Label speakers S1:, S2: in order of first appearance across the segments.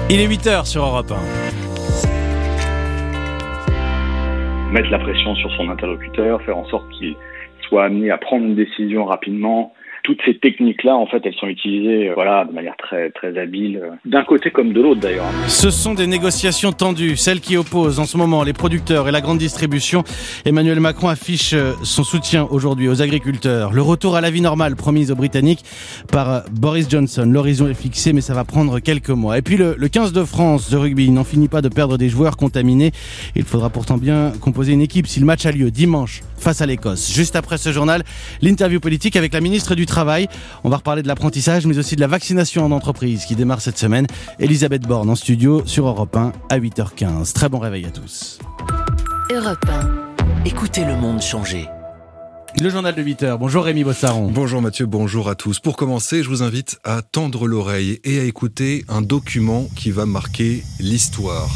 S1: Il est 8h sur Europe 1.
S2: Mettre la pression sur son interlocuteur, faire en sorte qu'il soit amené à prendre une décision rapidement. Toutes ces techniques-là, en fait, elles sont utilisées de manière très, très habile, d'un côté comme de l'autre d'ailleurs.
S1: Ce sont des négociations tendues, celles qui opposent en ce moment les producteurs et la grande distribution. Emmanuel Macron affiche son soutien aujourd'hui aux agriculteurs. Le retour à la vie normale promise aux Britanniques par Boris Johnson. L'horizon est fixé, mais ça va prendre quelques mois. Et puis le 15 de France de rugby n'en finit pas de perdre des joueurs contaminés. Il faudra pourtant bien composer une équipe si le match a lieu dimanche face à l'Écosse. Juste après ce journal, l'interview politique avec la ministre du Travail. On va reparler de l'apprentissage, mais aussi de la vaccination en entreprise qui démarre cette semaine. Elisabeth Borne en studio sur Europe 1 à 8h15. Très bon réveil à tous.
S3: Europe 1. Écoutez le monde changer.
S1: Le journal de 8h. Bonjour Rémi Bossaron.
S4: Bonjour Mathieu, bonjour à tous. Pour commencer, je vous invite à tendre l'oreille et à écouter un document qui va marquer l'histoire.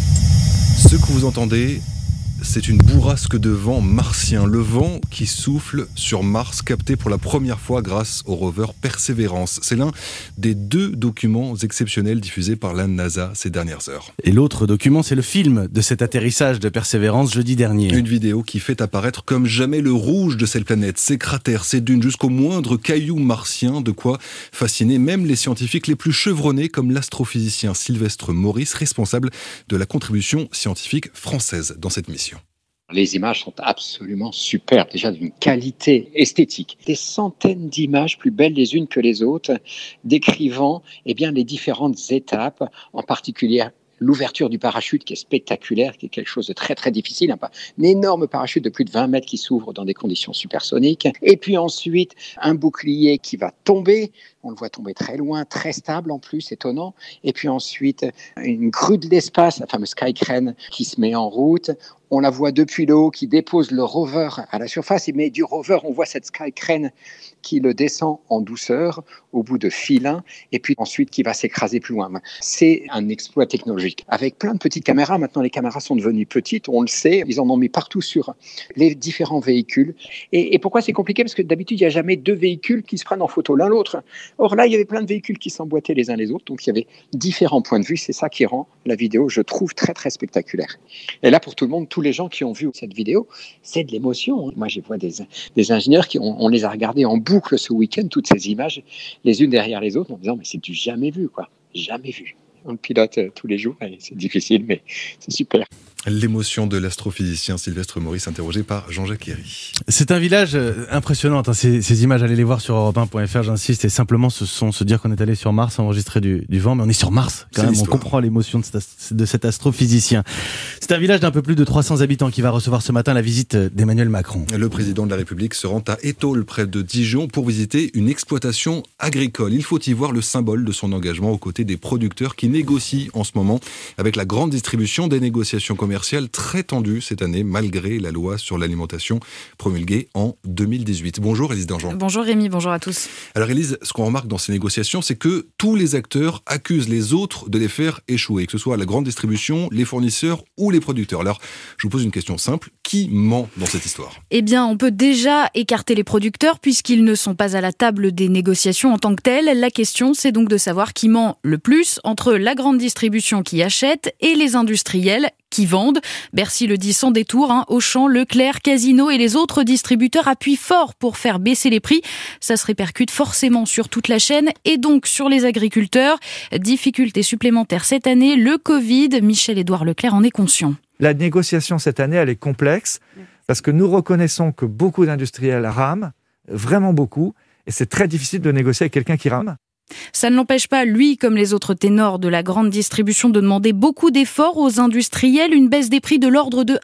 S4: Ce que vous entendez, c'est une bourrasque de vent martien. Le vent qui souffle sur Mars, capté pour la première fois grâce au rover Perseverance. C'est l'un des 2 documents exceptionnels diffusés par la NASA ces dernières heures.
S1: Et l'autre document, c'est le film de cet atterrissage de Perseverance jeudi dernier.
S4: Une vidéo qui fait apparaître comme jamais le rouge de cette planète, ses cratères, ses dunes, jusqu'au moindre caillou martien, de quoi fasciner même les scientifiques les plus chevronnés comme l'astrophysicien Sylvestre Maurice, responsable de la contribution scientifique française dans cette mission.
S5: Les images sont absolument superbes, déjà d'une qualité esthétique. Des centaines d'images plus belles les unes que les autres, décrivant les différentes étapes, en particulier l'ouverture du parachute qui est spectaculaire, qui est quelque chose de très très difficile, un énorme parachute de plus de 20 mètres qui s'ouvre dans des conditions supersoniques. Et puis ensuite, un bouclier qui va tomber, on le voit tomber très loin, très stable en plus, étonnant. Et puis ensuite, une grue de l'espace, la fameuse Sky Crane qui se met en route. On la voit depuis le haut qui dépose le rover à la surface, mais du rover, on voit cette Sky Crane qui le descend en douceur au bout de fil 1 et puis ensuite qui va s'écraser plus loin. C'est un exploit technologique avec plein de petites caméras. Maintenant, les caméras sont devenues petites, on le sait, ils en ont mis partout sur les différents véhicules. Et pourquoi c'est compliqué ? Parce que d'habitude, il n'y a jamais 2 véhicules qui se prennent en photo l'un l'autre. Or là, il y avait plein de véhicules qui s'emboîtaient les uns les autres, donc il y avait différents points de vue. C'est ça qui rend la vidéo, je trouve, très très spectaculaire. Et là, pour tout le monde, tous les gens qui ont vu cette vidéo, c'est de l'émotion. Moi, je vois des ingénieurs on les a regardés en boucle ce week-end, toutes ces images, les unes derrière les autres, en disant mais c'est du jamais vu, quoi, jamais vu. On le pilote tous les jours, et c'est difficile, mais c'est super.
S4: L'émotion de l'astrophysicien Sylvestre Maurice, interrogé par Jean-Jacques Herry.
S1: C'est un village impressionnant, ces images, allez les voir sur europe1.fr, j'insiste, et simplement se dire qu'on est allé sur Mars, enregistrer du vent, mais on est sur Mars, quand même, on comprend l'émotion de cet astrophysicien. C'est un village d'un peu plus de 300 habitants qui va recevoir ce matin la visite d'Emmanuel Macron.
S4: Le président de la République se rend à Étaules, près de Dijon, pour visiter une exploitation agricole. Il faut y voir le symbole de son engagement aux côtés des producteurs qui négocient en ce moment avec la grande distribution, des négociations commerciales très tendues cette année, malgré la loi sur l'alimentation promulguée en 2018. Bonjour Élise Dangean.
S6: Bonjour Rémi, bonjour à tous.
S4: Alors Élise, ce qu'on remarque dans ces négociations, c'est que tous les acteurs accusent les autres de les faire échouer, que ce soit la grande distribution, les fournisseurs ou les producteurs. Alors, je vous pose une question simple, qui ment dans cette histoire ?
S6: Eh bien, on peut déjà écarter les producteurs puisqu'ils ne sont pas à la table des négociations en tant que telles. La question, c'est donc de savoir qui ment le plus entre la grande distribution qui achète et les industriels qui vendent. Bercy le dit sans détour, Auchan, Leclerc, Casino et les autres distributeurs appuient fort pour faire baisser les prix. Ça se répercute forcément sur toute la chaîne et donc sur les agriculteurs. Difficulté supplémentaire cette année, le Covid. Michel-Édouard Leclerc en est conscient.
S7: La négociation cette année, elle est complexe parce que nous reconnaissons que beaucoup d'industriels rament, vraiment beaucoup, et c'est très difficile de négocier avec quelqu'un qui rame.
S6: Ça ne l'empêche pas, lui, comme les autres ténors de la grande distribution, de demander beaucoup d'efforts aux industriels, une baisse des prix de l'ordre de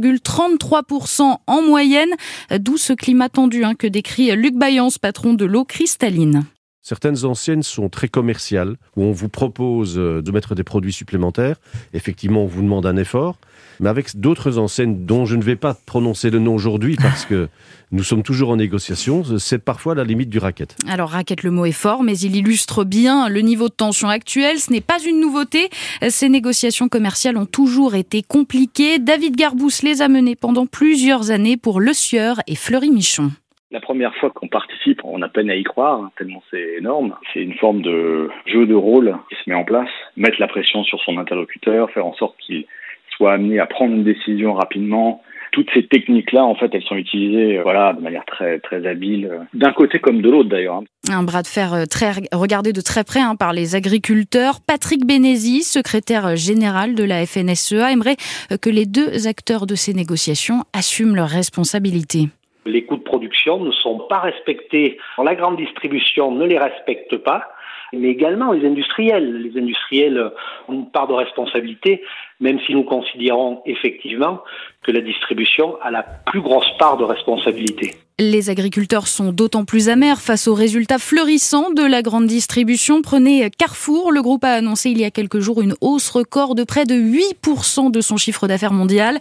S6: 1,33% en moyenne, d'où ce climat tendu que décrit Luc Baillance, patron de l'eau cristalline.
S8: Certaines enseignes sont très commerciales, où on vous propose de mettre des produits supplémentaires. Effectivement, on vous demande un effort. Mais avec d'autres enseignes dont je ne vais pas prononcer le nom aujourd'hui parce que nous sommes toujours en négociation, c'est parfois la limite du racket.
S6: Alors racket, le mot est fort, mais il illustre bien le niveau de tension actuel. Ce n'est pas une nouveauté. Ces négociations commerciales ont toujours été compliquées. David Garbous les a menées pendant plusieurs années pour Le Sieur et Fleury Michon.
S2: La première fois qu'on participe, on a peine à y croire, tellement c'est énorme. C'est une forme de jeu de rôle qui se met en place. Mettre la pression sur son interlocuteur, faire en sorte qu'il soit amené à prendre une décision rapidement. Toutes ces techniques-là, en fait, elles sont utilisées de manière très, très habile, d'un côté comme de l'autre d'ailleurs.
S6: Un bras de fer regardé de très près par les agriculteurs. Patrick Bénézy, secrétaire général de la FNSEA, aimerait que les deux acteurs de ces négociations assument leurs responsabilités.
S9: Les coûts de production ne sont pas respectés. La grande distribution ne les respecte pas, mais également les industriels. Les industriels ont une part de responsabilité, même si nous considérons effectivement que la distribution a la plus grosse part de responsabilité.
S6: Les agriculteurs sont d'autant plus amers face aux résultats florissants de la grande distribution. Prenez Carrefour. Le groupe a annoncé il y a quelques jours une hausse record de près de 8% de son chiffre d'affaires mondial.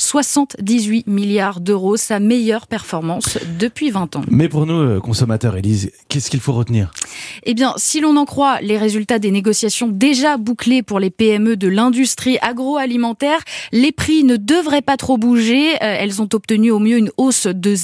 S6: 78 milliards d'euros, sa meilleure performance depuis 20 ans.
S1: Mais pour nous, consommateurs, Élise, qu'est-ce qu'il faut retenir ?
S6: Eh bien, si l'on en croit les résultats des négociations déjà bouclées pour les PME de l'industrie agroalimentaire, les prix ne devraient pas trop bouger. Elles ont obtenu au mieux une hausse de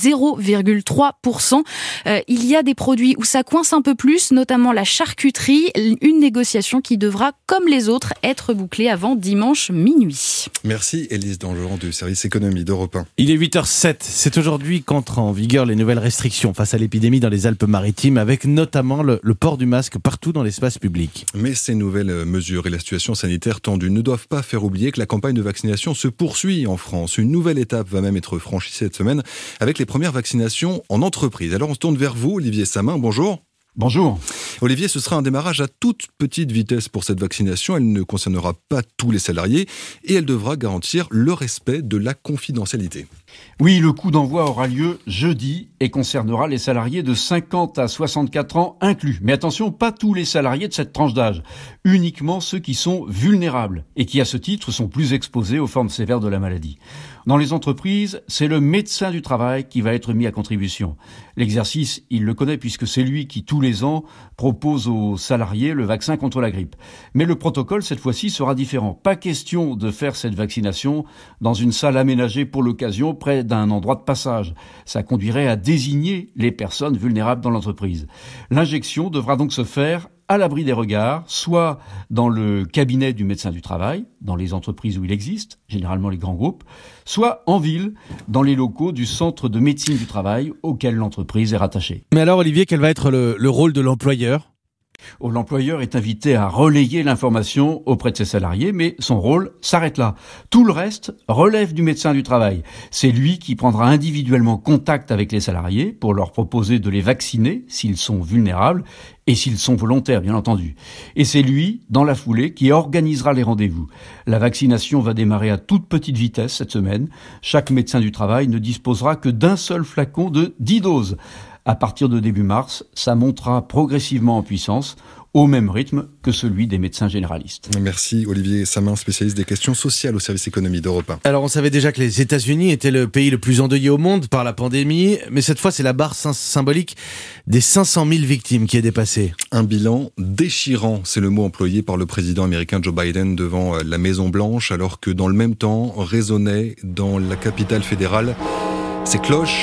S6: 0,3%. Il y a des produits où ça coince un peu plus, notamment la charcuterie, une négociation qui devra, comme les autres, être bouclée avant dimanche minuit.
S4: Merci Élise Dangeron du service économie d'Europe 1.
S1: Il est 8h07. C'est aujourd'hui qu'entrent en vigueur les nouvelles restrictions face à l'épidémie dans les Alpes-Maritimes, avec notamment le port du masque partout dans l'espace public.
S4: Mais ces nouvelles mesures et la situation sanitaire tendue ne doivent pas faire oublier que la campagne de vaccination se poursuit en France. Une nouvelle étape va même être franchie cette semaine avec les premières vaccinations en entreprise. Alors on se tourne vers vous, Olivier Samin, bonjour.
S10: Bonjour.
S4: Olivier, ce sera un démarrage à toute petite vitesse pour cette vaccination. Elle ne concernera pas tous les salariés et elle devra garantir le respect de la confidentialité.
S10: Oui, le coup d'envoi aura lieu jeudi et concernera les salariés de 50 à 64 ans inclus. Mais attention, pas tous les salariés de cette tranche d'âge, uniquement ceux qui sont vulnérables et qui à ce titre sont plus exposés aux formes sévères de la maladie. Dans les entreprises, c'est le médecin du travail qui va être mis à contribution. L'exercice, il le connaît puisque c'est lui qui, tous les ans, propose aux salariés le vaccin contre la grippe. Mais le protocole, cette fois-ci, sera différent. Pas question de faire cette vaccination dans une salle aménagée pour l'occasion, près d'un endroit de passage. Ça conduirait à désigner les personnes vulnérables dans l'entreprise. L'injection devra donc se faire à l'abri des regards, soit dans le cabinet du médecin du travail, dans les entreprises où il existe, généralement les grands groupes, soit en ville, dans les locaux du centre de médecine du travail auquel l'entreprise est rattachée.
S1: Mais alors Olivier, quel va être le rôle de l'employeur ?
S10: L'employeur est invité à relayer l'information auprès de ses salariés, mais son rôle s'arrête là. Tout le reste relève du médecin du travail. C'est lui qui prendra individuellement contact avec les salariés pour leur proposer de les vacciner s'ils sont vulnérables et s'ils sont volontaires, bien entendu. Et c'est lui, dans la foulée, qui organisera les rendez-vous. La vaccination va démarrer à toute petite vitesse cette semaine. Chaque médecin du travail ne disposera que d'un seul flacon de 10 doses. À partir de début mars, ça montera progressivement en puissance, au même rythme que celui des médecins généralistes.
S4: Merci Olivier Samin, spécialiste des questions sociales au service économie d'Europe 1.
S1: Alors on savait déjà que les États-Unis étaient le pays le plus endeuillé au monde par la pandémie, mais cette fois c'est la barre symbolique des 500 000 victimes qui est dépassée.
S4: Un bilan déchirant, c'est le mot employé par le président américain Joe Biden devant la Maison-Blanche, alors que dans le même temps résonnaient dans la capitale fédérale les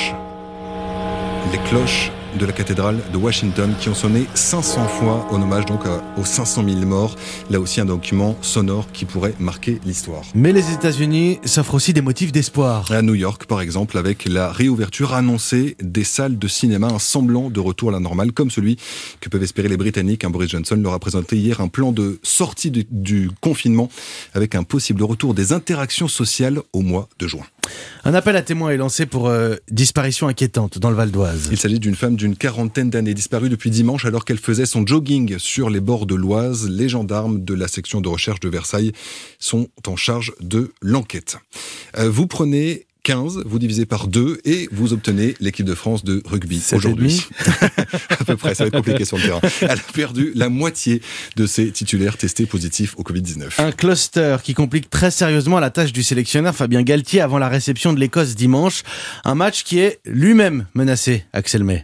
S4: cloches de la cathédrale de Washington qui ont sonné 500 fois en hommage donc aux 500 000 morts. Là aussi un document sonore qui pourrait marquer l'histoire.
S1: Mais les États-Unis s'offrent aussi des motifs d'espoir.
S4: À New York par exemple, avec la réouverture annoncée des salles de cinéma, un semblant de retour à la normale comme celui que peuvent espérer les Britanniques. Boris Johnson leur a présenté hier un plan de sortie du confinement avec un possible retour des interactions sociales au mois de juin.
S1: Un appel à témoins est lancé pour disparition inquiétante dans le Val d'Oise.
S4: Il s'agit d'une femme d'une quarantaine d'années disparue depuis dimanche alors qu'elle faisait son jogging sur les bords de l'Oise. Les gendarmes de la section de recherche de Versailles sont en charge de l'enquête. Vous prenez 15, vous divisez par 2 et vous obtenez l'équipe de France de rugby aujourd'hui. À peu près, ça va être compliqué sur le terrain. Elle a perdu la moitié de ses titulaires testés positifs au Covid-19.
S1: Un cluster qui complique très sérieusement la tâche du sélectionneur Fabien Galtier avant la réception de l'Écosse dimanche. Un match qui est lui-même menacé, Axel May.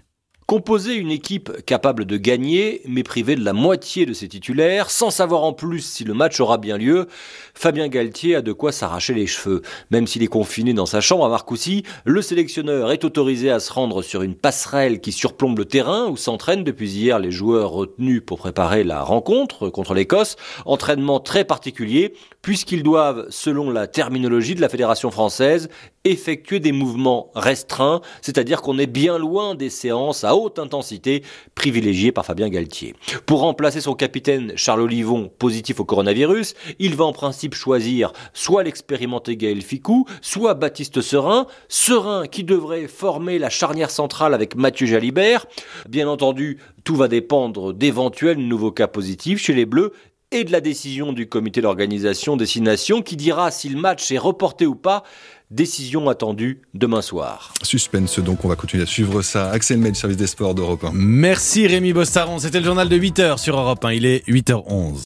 S11: Composer une équipe capable de gagner, mais privée de la moitié de ses titulaires, sans savoir en plus si le match aura bien lieu, Fabien Galtier a de quoi s'arracher les cheveux. Même s'il est confiné dans sa chambre à Marcoussis, le sélectionneur est autorisé à se rendre sur une passerelle qui surplombe le terrain où s'entraînent depuis hier les joueurs retenus pour préparer la rencontre contre l'Écosse. Entraînement très particulier, puisqu'ils doivent, selon la terminologie de la Fédération française, effectuer des mouvements restreints, c'est-à-dire qu'on est bien loin des séances à haute intensité privilégiées par Fabien Galtier. Pour remplacer son capitaine Charles Olivon, positif au coronavirus, il va en principe choisir soit l'expérimenté Gaël Fickou, soit Baptiste Serin qui devrait former la charnière centrale avec Mathieu Jalibert. Bien entendu, tout va dépendre d'éventuels nouveaux cas positifs chez les Bleus et de la décision du comité d'organisation des 6 nations qui dira si le match est reporté ou pas. Décision attendue demain soir.
S4: Suspense donc, on va continuer à suivre ça. Axel May du service des sports d'Europe 1.
S1: Merci Rémi Bostaron, c'était le journal de 8h sur Europe 1, il est 8h11.